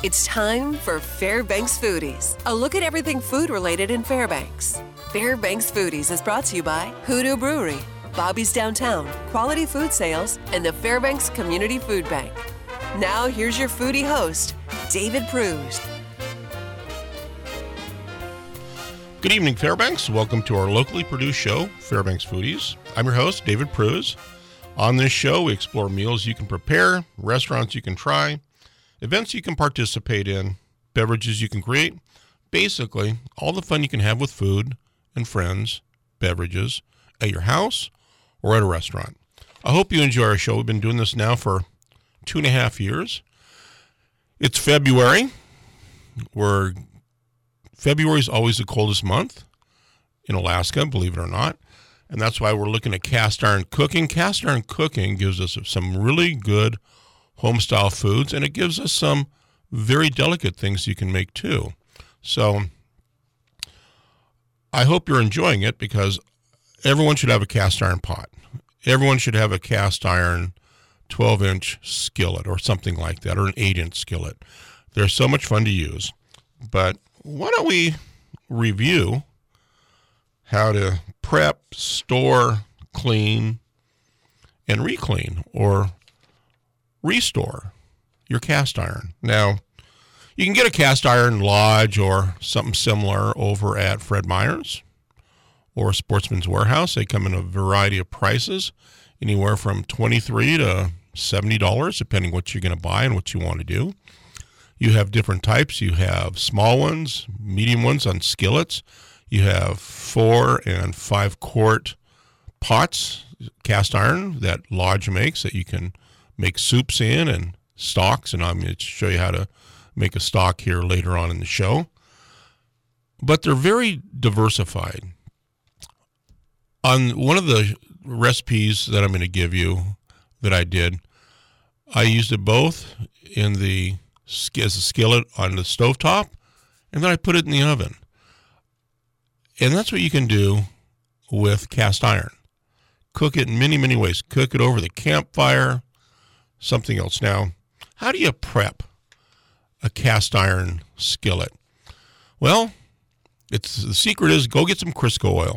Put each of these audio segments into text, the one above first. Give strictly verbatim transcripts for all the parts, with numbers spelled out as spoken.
It's time for Fairbanks Foodies, a look at everything food-related in Fairbanks. Fairbanks Foodies is brought to you by Hoodoo Brewery, Bobby's Downtown, Quality Food Sales, and the Fairbanks Community Food Bank. Now, here's your foodie host, David Pruse. Good evening, Fairbanks. Welcome to our locally produced show, Fairbanks Foodies. I'm your host, David Pruse. On this show, we explore meals you can prepare, restaurants you can try, events you can participate in, beverages you can create, basically all the fun you can have with food and friends, beverages, at your house or at a restaurant. I hope you enjoy our show. We've been doing this now for two and a half years. It's February. We're February is always the coldest month in Alaska, believe it or not. And that's why we're looking at cast iron cooking. Cast iron cooking gives us some really good home-style foods, and it gives us some very delicate things you can make too. So I hope you're enjoying it, because everyone should have a cast iron pot. Everyone should have a cast iron twelve-inch skillet or something like that, or an eight-inch skillet. They're so much fun to use. But why don't we review how to prep, store, clean, and reclean or restore your cast iron. Now, you can get a cast iron lodge or something similar over at Fred Meyer's or Sportsman's Warehouse. They come in a variety of prices, anywhere from twenty-three dollars to seventy dollars, depending what you're going to buy and what you want to do. You have different types. You have small ones, medium ones on skillets. You have four and five quart pots, cast iron, that Lodge makes, that you can make soups in and stocks. And I'm going to show you how to make a stock here later on in the show. But they're very diversified. On one of the recipes that I'm going to give you that I did, I used it both in the as a skillet on the stovetop, and then I put it in the oven. And that's what you can do with cast iron. Cook it in many, many ways. Cook it over the campfire, something else. Now, how do you prep a cast iron skillet? Well, it's the secret is go get some Crisco oil.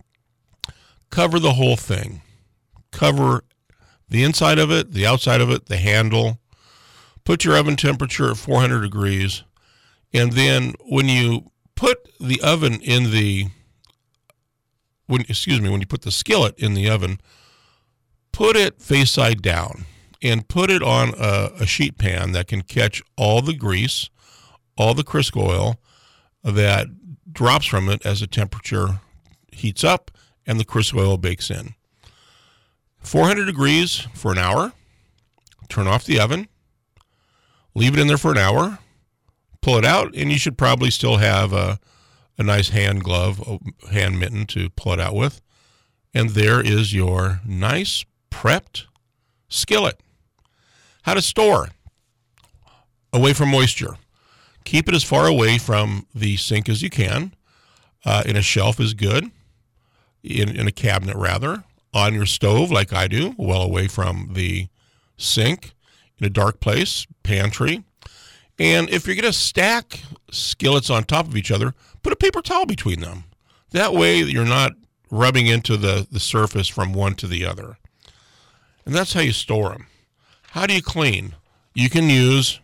Cover the whole thing. Cover the inside of it, the outside of it, the handle. Put your oven temperature at four hundred degrees. And then when you put the oven in the, when excuse me, when you put the skillet in the oven, put it face side down and put it on a, a sheet pan that can catch all the grease, all the Crisco oil that drops from it as the temperature heats up and the Crisco oil bakes in. four hundred degrees for an hour. Turn off the oven. Leave it in there for an hour. Pull it out, and you should probably still have a, a nice hand glove, a hand mitten to pull it out with. And there is your nice prepped skillet. How to store away from moisture. Keep it as far away from the sink as you can. Uh, in a shelf is good. In, in a cabinet, rather. On your stove, like I do, well away from the sink. In a dark place, pantry. And if you're going to stack skillets on top of each other, put a paper towel between them. That way you're not rubbing into the, the surface from one to the other. And that's how you store them. How do you clean? You can use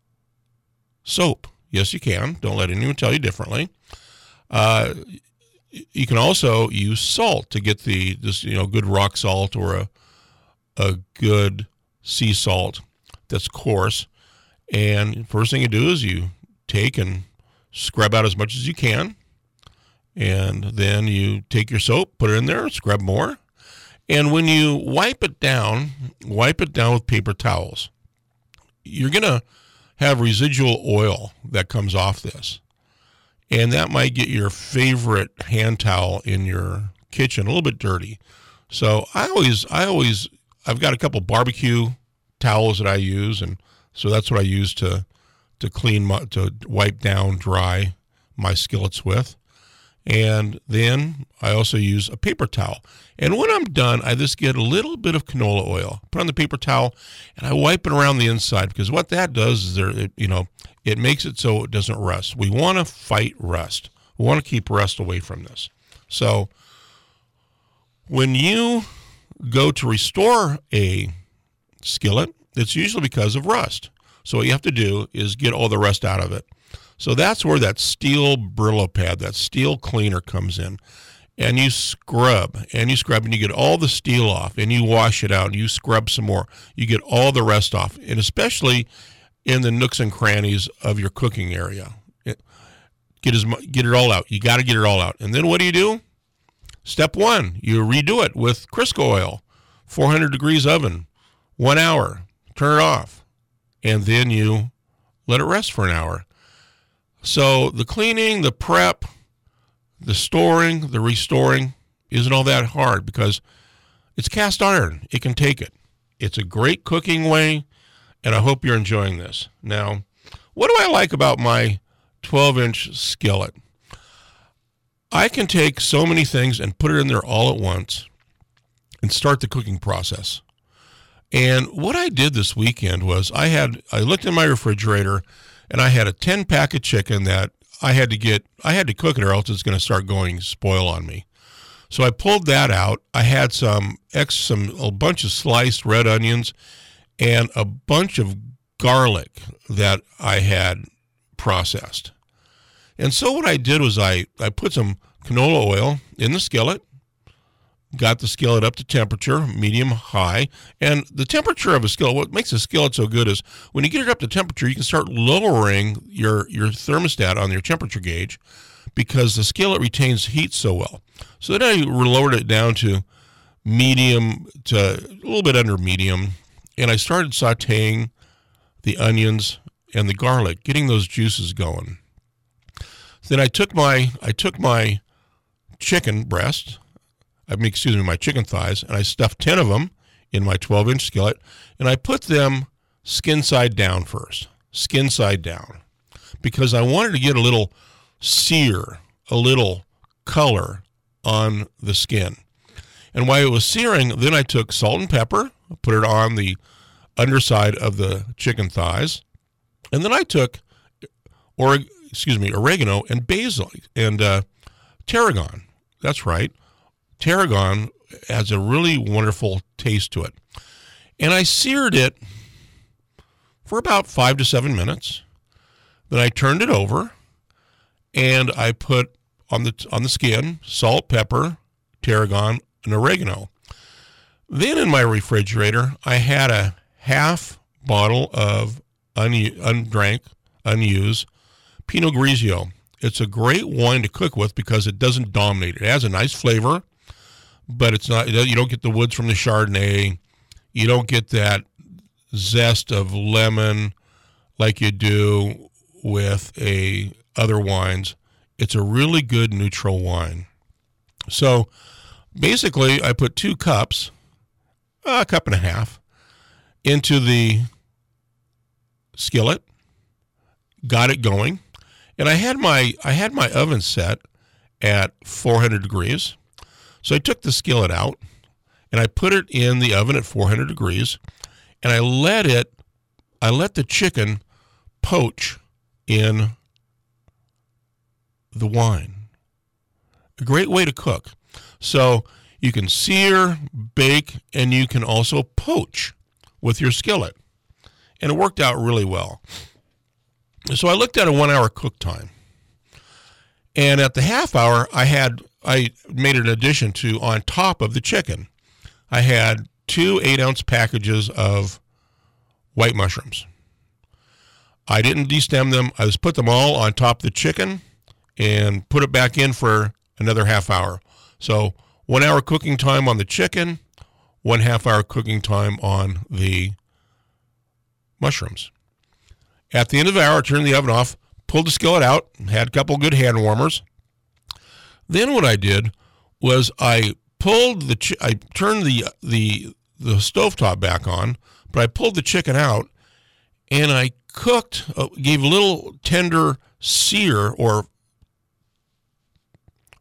soap. Yes, you can. Don't let anyone tell you differently. Uh, you can also use salt to get the this you know good rock salt or a a good sea salt that's coarse. And first thing you do is you take and scrub out as much as you can. And then you take your soap, put it in there, scrub more. And when you wipe it down, wipe it down with paper towels. You're going to have residual oil that comes off this. And that might get your favorite hand towel in your kitchen a little bit dirty. So I always, I always, I've got a couple barbecue towels that I use, and so that's what I use to to clean my, to wipe down dry my skillets with. And then I also use a paper towel. And when I'm done, I just get a little bit of canola oil, put on the paper towel, and I wipe it around the inside, because what that does is there, it, you know, it makes it so it doesn't rust. We want to fight rust. We want to keep rust away from this. So when you go to restore a skillet, it's usually because of rust. So what you have to do is get all the rust out of it. So that's where that steel Brillo pad, that steel cleaner comes in. And you scrub, and you scrub, and you get all the steel off, and you wash it out, and you scrub some more. You get all the rest off, and especially in the nooks and crannies of your cooking area. It, get, as, get it all out. You got to get it all out. And then what do you do? Step one, you redo it with Crisco oil, four hundred degrees oven, one hour, turn it off, and then you let it rest for an hour. So the cleaning, the prep, the storing, the restoring isn't all that hard, because it's cast iron. It can take it. It's a great cooking way, and I hope you're enjoying this. Now, what do I like about my twelve-inch skillet? I can take so many things and put it in there all at once and start the cooking process. And what I did this weekend was I had I looked in my refrigerator, and I had a ten pack of chicken that I had to get, I had to cook it, or else it's going to start going spoil on me. So I pulled that out. I had some ex, some a bunch of sliced red onions and a bunch of garlic that I had processed. And so what I did was I, I put some canola oil in the skillet, got the skillet up to temperature, medium high. And the temperature of a skillet, what makes a skillet so good is when you get it up to temperature, you can start lowering your, your thermostat on your temperature gauge, because the skillet retains heat so well. So then I lowered it down to medium to a little bit under medium, and I started sauteing the onions and the garlic, getting those juices going. Then I took my I took my chicken breast, I mean, excuse me, my chicken thighs, and I stuffed ten of them in my twelve-inch skillet, and I put them skin side down first, skin side down, because I wanted to get a little sear, a little color on the skin. And while it was searing, then I took salt and pepper, put it on the underside of the chicken thighs, and then I took, or excuse me, oregano and basil and uh, tarragon. That's right. Tarragon has a really wonderful taste to it. And I seared it for about five to seven minutes. Then I turned it over, and I put on the on the skin salt, pepper, tarragon, and oregano. Then in my refrigerator, I had a half bottle of un, undrank, unused Pinot Grigio. It's a great wine to cook with because it doesn't dominate. It has a nice flavor, but it's not. You don't get the woods from the Chardonnay. You don't get that zest of lemon like you do with a other wines. It's a really good neutral wine. So basically, I put two cups, a cup and a half, into the skillet, got it going, and I had my I had my oven set at four hundred degrees. So I took the skillet out, and I put it in the oven at four hundred degrees, and I let it, I let the chicken poach in the wine. A great way to cook. So you can sear, bake, and you can also poach with your skillet. And it worked out really well. So I looked at a one-hour cook time. And at the half hour, I had I made an addition to, on top of the chicken, I had two eight-ounce packages of white mushrooms. I didn't destem them. I just put them all on top of the chicken and put it back in for another half hour. So one hour cooking time on the chicken, one half hour cooking time on the mushrooms. At the end of the hour, I turned the oven off, pulled the skillet out, had a couple good hand warmers. Then what I did was I pulled the, chi- I turned the, the, the stovetop back on, but I pulled the chicken out, and I cooked, uh, gave a little tender sear or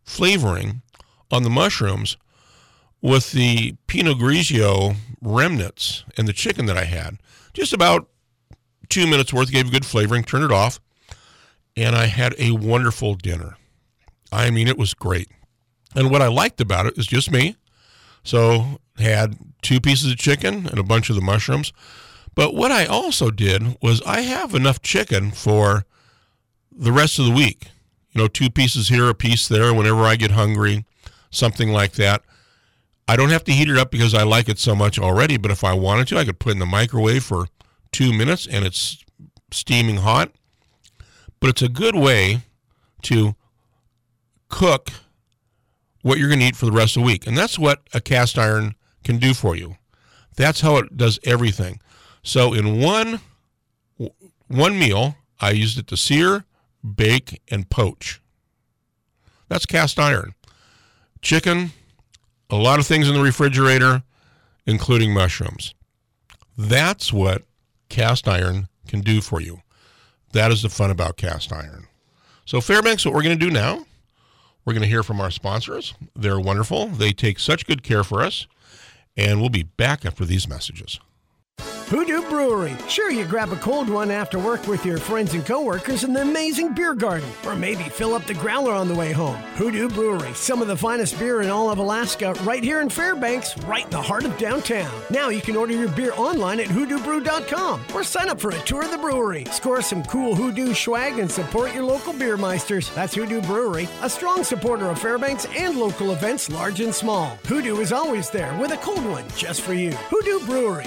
flavoring on the mushrooms with the Pinot Grigio remnants and the chicken that I had. Just about two minutes worth, gave good flavoring, turned it off, and I had a wonderful dinner. I mean, it was great. And what I liked about it is just me. So had two pieces of chicken and a bunch of the mushrooms. But what I also did was I have enough chicken for the rest of the week. You know, two pieces here, a piece there, whenever I get hungry, something like that. I don't have to heat it up because I like it so much already, but if I wanted to, I could put it in the microwave for two minutes and it's steaming hot. But it's a good way to cook what you're going to eat for the rest of the week. And that's what a cast iron can do for you. That's how it does everything. So in one one meal, I used it to sear, bake, and poach. That's cast iron. Chicken, a lot of things in the refrigerator, including mushrooms. That's what cast iron can do for you. That is the fun about cast iron. So Fairbanks, what we're going to do now, we're going to hear from our sponsors. They're wonderful. They take such good care for us. And we'll be back after these messages. Hoodoo Brewery. Sure, you grab a cold one after work with your friends and coworkers in the amazing beer garden. Or maybe fill up the growler on the way home. Hoodoo Brewery. Some of the finest beer in all of Alaska right here in Fairbanks, right in the heart of downtown. Now you can order your beer online at hoodoo brew dot com or sign up for a tour of the brewery. Score some cool Hoodoo swag and support your local beer meisters. That's Hoodoo Brewery, a strong supporter of Fairbanks and local events large and small. Hoodoo is always there with a cold one just for you. Hoodoo Brewery.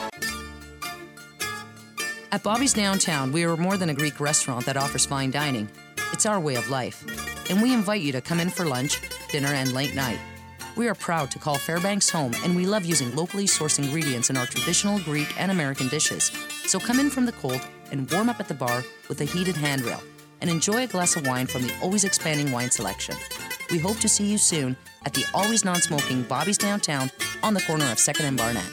At Bobby's Downtown, we are more than a Greek restaurant that offers fine dining. It's our way of life, and we invite you to come in for lunch, dinner, and late night. We are proud to call Fairbanks home, and we love using locally sourced ingredients in our traditional Greek and American dishes. So come in from the cold and warm up at the bar with a heated handrail, and enjoy a glass of wine from the always expanding wine selection. We hope to see you soon at the always non-smoking Bobby's Downtown on the corner of second and Barnett.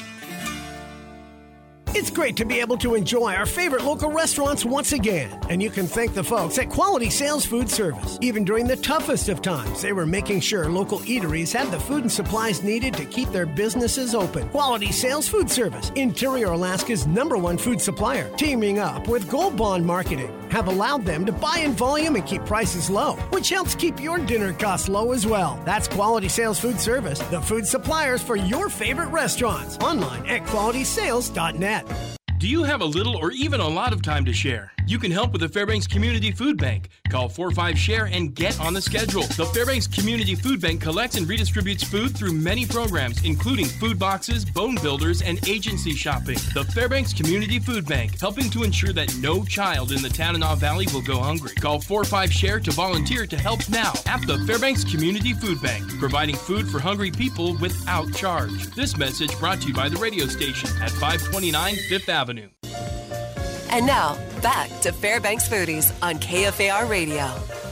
It's great to be able to enjoy our favorite local restaurants once again. And you can thank the folks at Quality Sales Food Service. Even during the toughest of times, they were making sure local eateries had the food and supplies needed to keep their businesses open. Quality Sales Food Service, Interior Alaska's number one food supplier, teaming up with Gold Bond Marketing, have allowed them to buy in volume and keep prices low, which helps keep your dinner costs low as well. That's Quality Sales Food Service, the food suppliers for your favorite restaurants. Online at quality sales dot net. Do you have a little or even a lot of time to share? You can help with the Fairbanks Community Food Bank. Call four five share and get on the schedule. The Fairbanks Community Food Bank collects and redistributes food through many programs, including food boxes, bone builders, and agency shopping. The Fairbanks Community Food Bank, helping to ensure that no child in the Tanana Valley will go hungry. Call four five share to volunteer to help now at the Fairbanks Community Food Bank, providing food for hungry people without charge. This message brought to you by the radio station at five twenty-nine Fifth Avenue. And now, back to Fairbanks Foodies on K F A R Radio.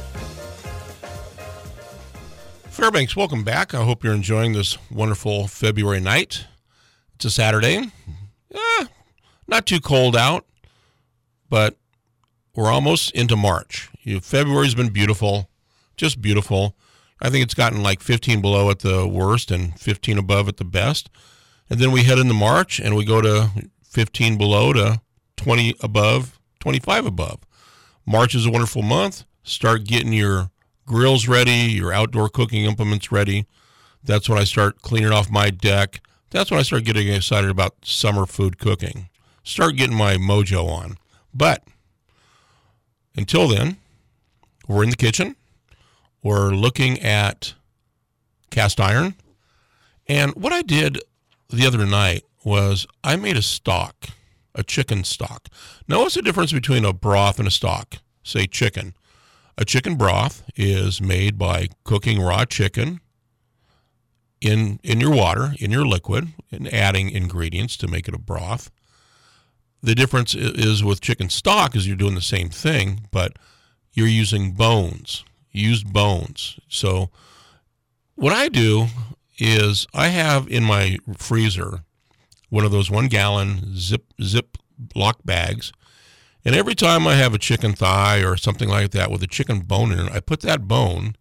Fairbanks, welcome back. I hope you're enjoying this wonderful February night. It's a Saturday. Eh, not too cold out, but we're almost into March. You know, February's been beautiful, just beautiful. I think it's gotten like fifteen below at the worst and fifteen above at the best. And then we head into March and we go to fifteen below to twenty above, twenty-five above. March is a wonderful month. Start getting your grills ready, your outdoor cooking implements ready. That's when I start cleaning off my deck. That's when I start getting excited about summer food cooking. Start getting my mojo on. But until then, we're in the kitchen. We're looking at cast iron. And what I did the other night was I made a stock. A chicken stock. Now, what's the difference between a broth and a stock? Say chicken. A chicken broth is made by cooking raw chicken in in your water, in your liquid, and adding ingredients to make it a broth. The difference is with chicken stock is you're doing the same thing, but you're using bones, used bones. So what I do is I have in my freezer one of those one-gallon zip zip lock bags, and every time I have a chicken thigh or something like that with a chicken bone in it, I put that bone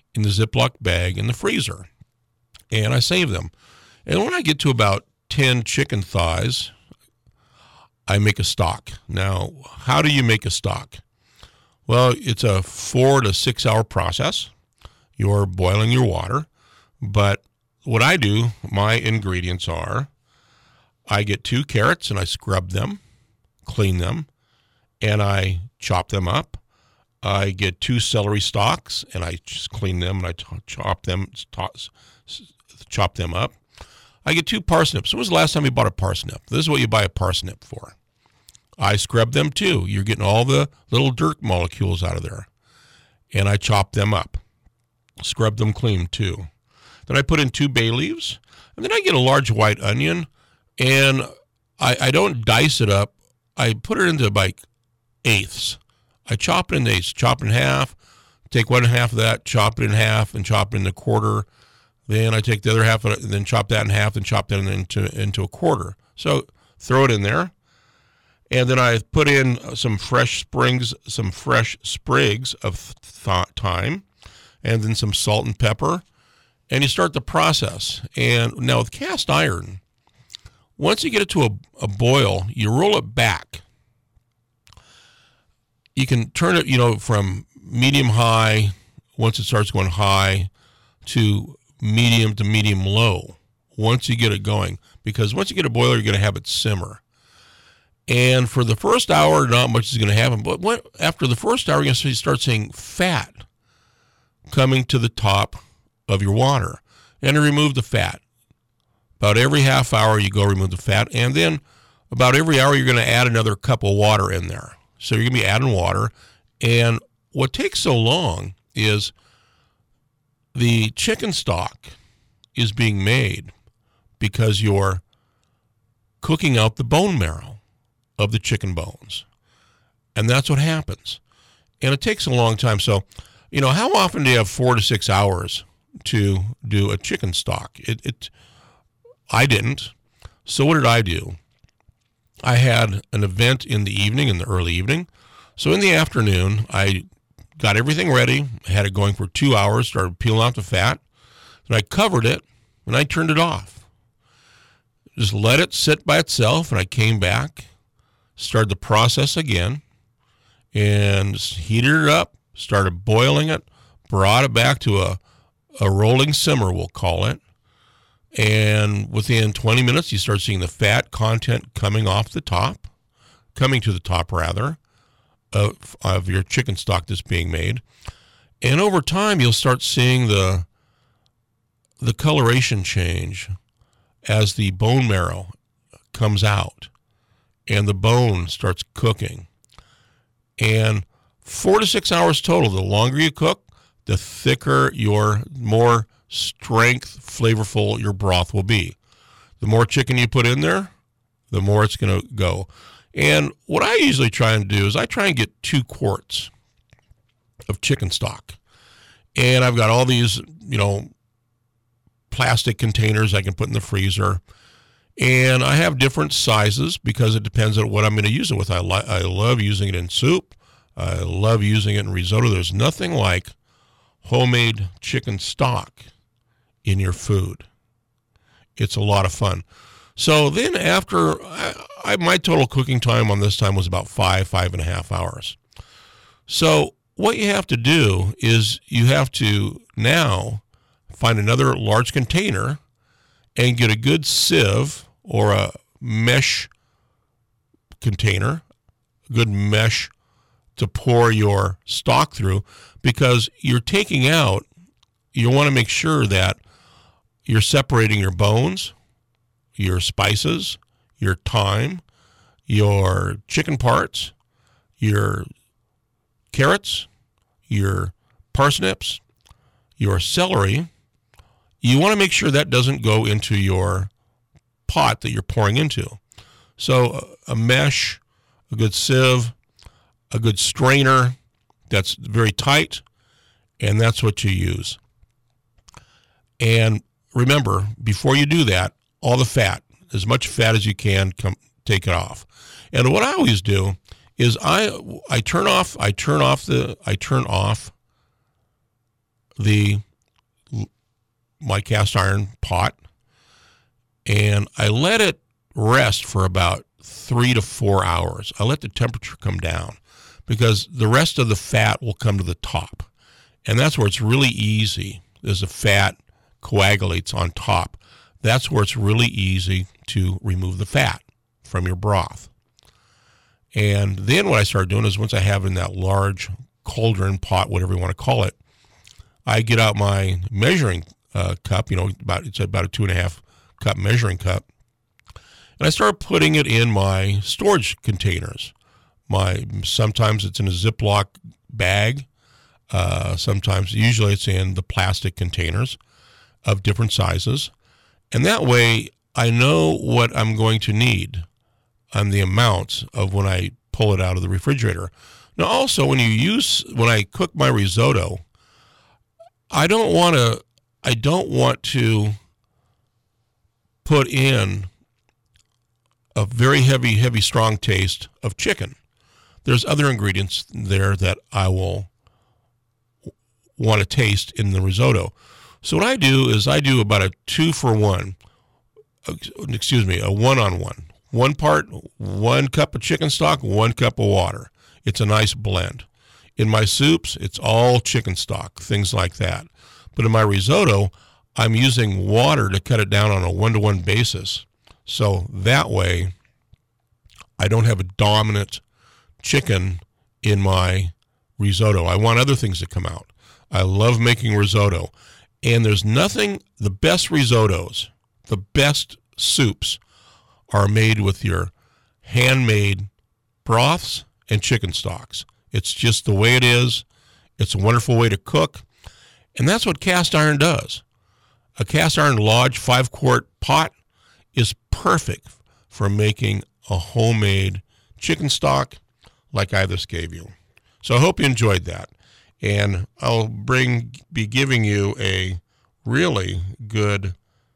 in the Ziploc bag in the freezer, and I save them. And when I get to about ten chicken thighs, I make a stock. Now, how do you make a stock? Well, it's a four to six hour process. You're boiling your water, but what I do, my ingredients are, I get two carrots and I scrub them, clean them, and I chop them up. I get two celery stalks and I just clean them and I chop them, chop them up. I get two parsnips. When was the last time you bought a parsnip? This is what you buy a parsnip for. I scrub them too. You're getting all the little dirt molecules out of there. And I chop them up. Scrub them clean too. Then I put in two bay leaves. And then I get a large white onion. And I, I don't dice it up. I put it into like eighths. I chop it in eighths, chop it in half, take one half of that, chop it in half, and chop it in a quarter. Then I take the other half of it, and then chop that in half, and chop that into, into a quarter. So throw it in there. And then I put in some fresh springs, some fresh sprigs of th- thyme, and then some salt and pepper. And you start the process. And now with cast iron, once you get it to a, a boil, you roll it back. You can turn it, you know, from medium high, once it starts going high, to medium to medium low, once you get it going. Because once you get a boiler, you're going to have it simmer. And for the first hour, not much is going to happen. But what, after the first hour, you're going to start seeing fat coming to the top of your water. And to remove the fat. About every half hour, you go remove the fat. And then about every hour, you're going to add another cup of water in there. So you're going to be adding water. And what takes so long is the chicken stock is being made because you're cooking out the bone marrow of the chicken bones. And that's what happens. And it takes a long time. So, you know, how often do you have four to six hours to do a chicken stock? It, it I didn't. So what did I do? I had an event in the evening, in the early evening. So in the afternoon, I got everything ready. I had it going for two hours, started peeling out the fat. Then I covered it, and I turned it off. Just let it sit by itself, and I came back, started the process again, and heated it up, started boiling it, brought it back to a, a rolling simmer, we'll call it. And within twenty minutes, you start seeing the fat content coming off the top, coming to the top, rather, of, of your chicken stock that's being made. And over time, you'll start seeing the the coloration change as the bone marrow comes out and the bone starts cooking. And four to six hours total. The longer you cook, the thicker your, more strength, flavorful your broth will be. The more chicken you put in there, the more it's going to go. And what I usually try and do is I try and get two quarts of chicken stock. And I've got all these, you know, plastic containers I can put in the freezer. And I have different sizes because it depends on what I'm going to use it with. I, li- I love using it in soup. I love using it in risotto. There's nothing like homemade chicken stock in your food. It's a lot of fun. So then after, I, I, my total cooking time on this time was about five, five and a half hours. So what you have to do is you have to now find another large container and get a good sieve or a mesh container, a good mesh to pour your stock through, because you're taking out, you want to make sure that you're separating your bones, your spices, your thyme, your chicken parts, your carrots, your parsnips, your celery. You want to make sure that doesn't go into your pot that you're pouring into. So a mesh, a good sieve, a good strainer that's very tight, and that's what you use. And remember, before you do that, all the fat, as much fat as you can, come take it off. And what I always do is I I turn off I turn off the I turn off the my cast iron pot, and I let it rest for about three to four hours. I let the temperature come down because the rest of the fat will come to the top. And that's where it's really easy, as the fat coagulates on top. That's where it's really easy to remove the fat from your broth. And then what I started doing is once I have in that large cauldron pot, whatever you want to call it, I get out my measuring uh, cup, you know, about it's about a two and a half cup measuring cup, and I start putting it in my storage containers. My sometimes it's in a Ziploc bag. Uh, sometimes, usually it's in the plastic containers of different sizes. And that way I know what I'm going to need and the amounts of when I pull it out of the refrigerator. Now, also, when you use, when I cook my risotto, I don't want to, I don't want to put in a very heavy, heavy, strong taste of chicken. There's other ingredients there that I will want to taste in the risotto. So what I do is I do about a two for one, excuse me, a one on one. One part, one cup of chicken stock, one cup of water. It's a nice blend. In my soups, it's all chicken stock, things like that. But in my risotto, I'm using water to cut it down on a one-to-one basis. So that way, I don't have a dominant chicken in my risotto. I want other things to come out. I love making risotto. And there's nothing, the best risottos, the best soups are made with your handmade broths and chicken stocks. It's just the way it is. It's a wonderful way to cook. And that's what cast iron does. A cast iron Lodge five-quart pot is perfect for making a homemade chicken stock like I just gave you. So I hope you enjoyed that. And I'll bring be giving you a really good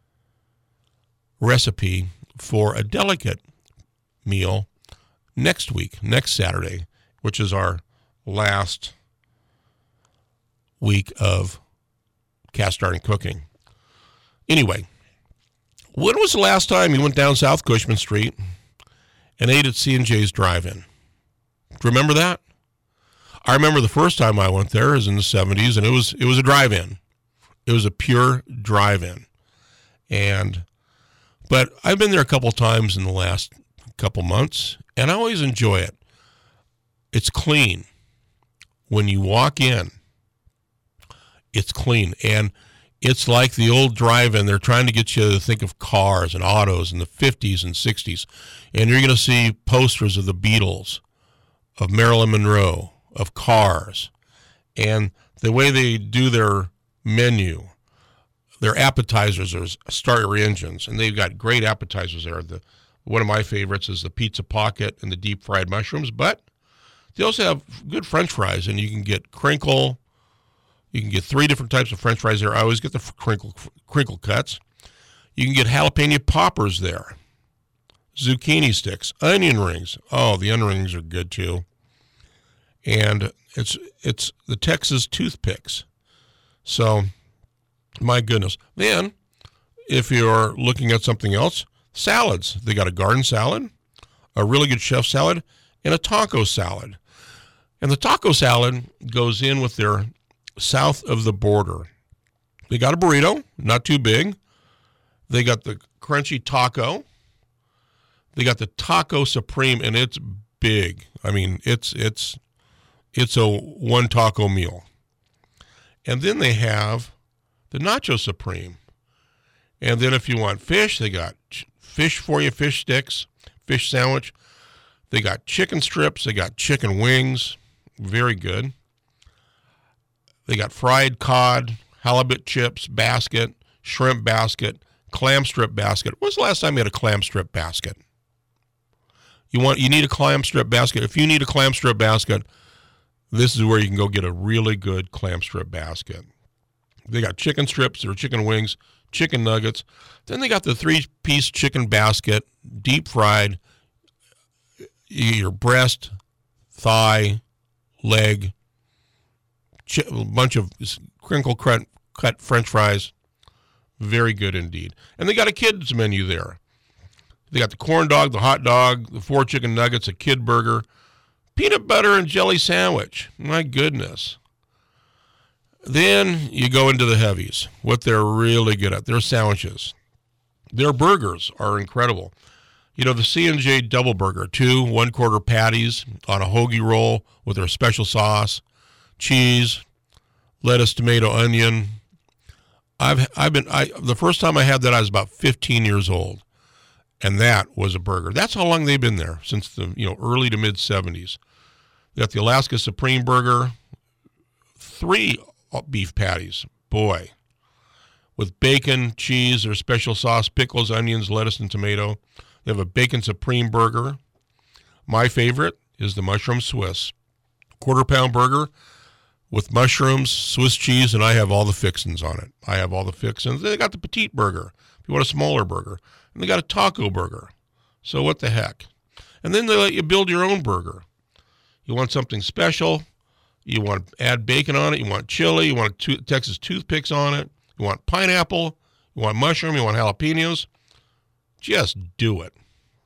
recipe for a delicate meal next week, next Saturday, which is our last week of cast iron cooking. Anyway, when was the last time you went down South Cushman Street and ate at C and J's Drive-In? Do you remember that? I remember the first time I went there was in the seventies, and it was it was a drive-in. It was a pure drive-in. And but I've been there a couple times in the last couple months, and I always enjoy it. It's clean. When you walk in, it's clean. And it's like the old drive-in. They're trying to get you to think of cars and autos in the fifties and sixties. And you're going to see posters of the Beatles, of Marilyn Monroe, of cars, and the way they do their menu, their appetizers are start your engines, and they've got great appetizers there. The one of my favorites is the pizza pocket and the deep fried mushrooms, but they also have good French fries, and you can get crinkle. You can get three different types of French fries there. I always get the crinkle crinkle cuts. You can get jalapeno poppers there, zucchini sticks, onion rings. Oh, the onion rings are good too. And it's it's the Texas toothpicks. So, my goodness. Then, if you're looking at something else, salads. They got a garden salad, a really good chef salad, and a taco salad. And the taco salad goes in with their south of the border. They got a burrito, not too big. They got the crunchy taco. They got the taco supreme, and it's big. I mean, it's it's it's a one taco meal. And then they have the nacho supreme. And then if you want fish, they got fish for you, fish sticks, fish sandwich. They got chicken strips. They got chicken wings. Very good. They got fried cod, halibut chips basket, shrimp basket, clam strip basket. When's the last time you had a clam strip basket? You want you need a clam strip basket. If you need a clam strip basket, this is where you can go get a really good clam strip basket. They got chicken strips or chicken wings, chicken nuggets. Then they got the three-piece chicken basket, deep fried, your breast, thigh, leg, ch- a bunch of crinkle cut, cut French fries. Very good indeed. And they got a kids menu there. They got the corn dog, the hot dog, the four chicken nuggets, a kid burger, peanut butter and jelly sandwich. My goodness. Then you go into the heavies, what they're really good at. Their sandwiches. Their burgers are incredible. You know, the C and J double burger, two one-quarter patties on a hoagie roll with their special sauce, cheese, lettuce, tomato, onion. I've I've been I the first time I had that I was about fifteen years old, and that was a burger. That's how long they've been there, since the you know early to mid seventies. They got the Alaska Supreme Burger, three beef patties, boy, with bacon, cheese, their special sauce, pickles, onions, lettuce, and tomato. They have a bacon supreme burger. My favorite is the mushroom Swiss. Quarter pound burger with mushrooms, Swiss cheese, and I have all the fixins on it. I have all the fixins. They got the petite burger, if you want a smaller burger. And they got a taco burger. So what the heck? And then they let you build your own burger. You want something special. You want to add bacon on it. You want chili. You want to- Texas toothpicks on it. You want pineapple. You want mushroom. You want jalapenos. Just do it.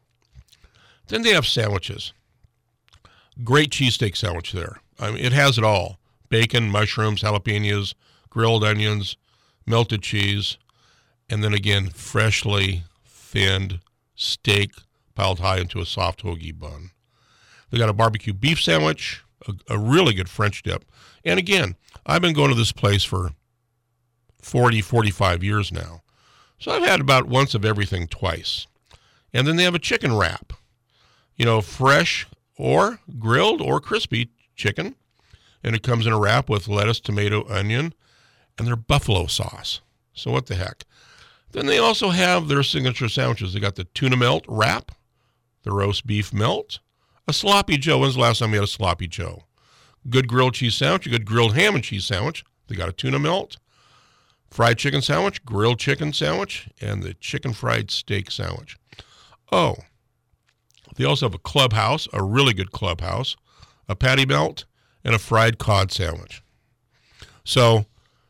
Then they have sandwiches. Great cheesesteak sandwich there. I mean, it has it all. Bacon, mushrooms, jalapenos, grilled onions, melted cheese, and then again, freshly thinned steak piled high into a soft hoagie bun. They got a barbecue beef sandwich, a, a really good French dip. And again, I've been going to this place for forty, forty-five years now. So I've had about once of everything twice. And then they have a chicken wrap. You know, fresh or grilled or crispy chicken. And it comes in a wrap with lettuce, tomato, onion, and their buffalo sauce. So what the heck? Then they also have their signature sandwiches. They got the tuna melt wrap, the roast beef melt, a sloppy Joe. When's the last time we had a sloppy Joe? Good grilled cheese sandwich, a good grilled ham and cheese sandwich. They got a tuna melt, fried chicken sandwich, grilled chicken sandwich, and the chicken fried steak sandwich. Oh, they also have a clubhouse, a really good clubhouse, a patty melt, and a fried cod sandwich. So,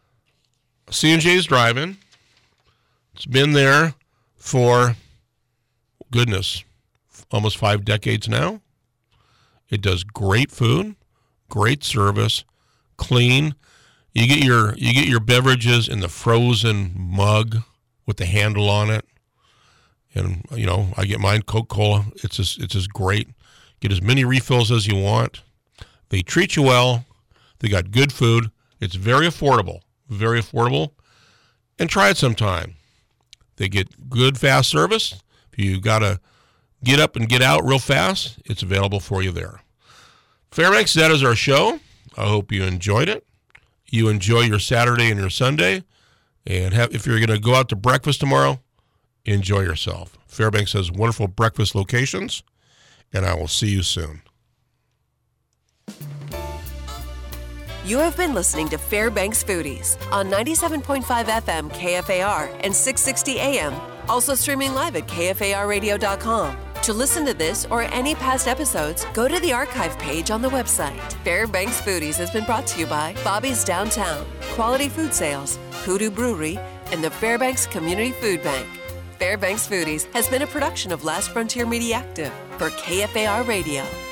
C and J's Drive-In. It's been there for, goodness, almost five decades now. It does great food, great service, clean. You get your you get your beverages in the frozen mug with the handle on it, and you know I get mine Coca-Cola. It's just it's just great. Get as many refills as you want. They treat you well. They got good food. It's very affordable, very affordable. And try it sometime. They get good fast service. If you gotta get up and get out real fast, it's available for you there. Fairbanks, that is our show. I hope you enjoyed it. You enjoy your Saturday and your Sunday, and have, if you're going to go out to breakfast tomorrow, enjoy yourself. Fairbanks has wonderful breakfast locations, and I will see you soon. You have been listening to Fairbanks Foodies on ninety-seven point five F M K F A R and six sixty A M, also streaming live at K F A R radio dot com. To listen to this or any past episodes, go to the archive page on the website. Fairbanks Foodies has been brought to you by Bobby's Downtown, Quality Food Sales, Hoodoo Brewery, and the Fairbanks Community Food Bank. Fairbanks Foodies has been a production of Last Frontier Media Active for K F A R Radio.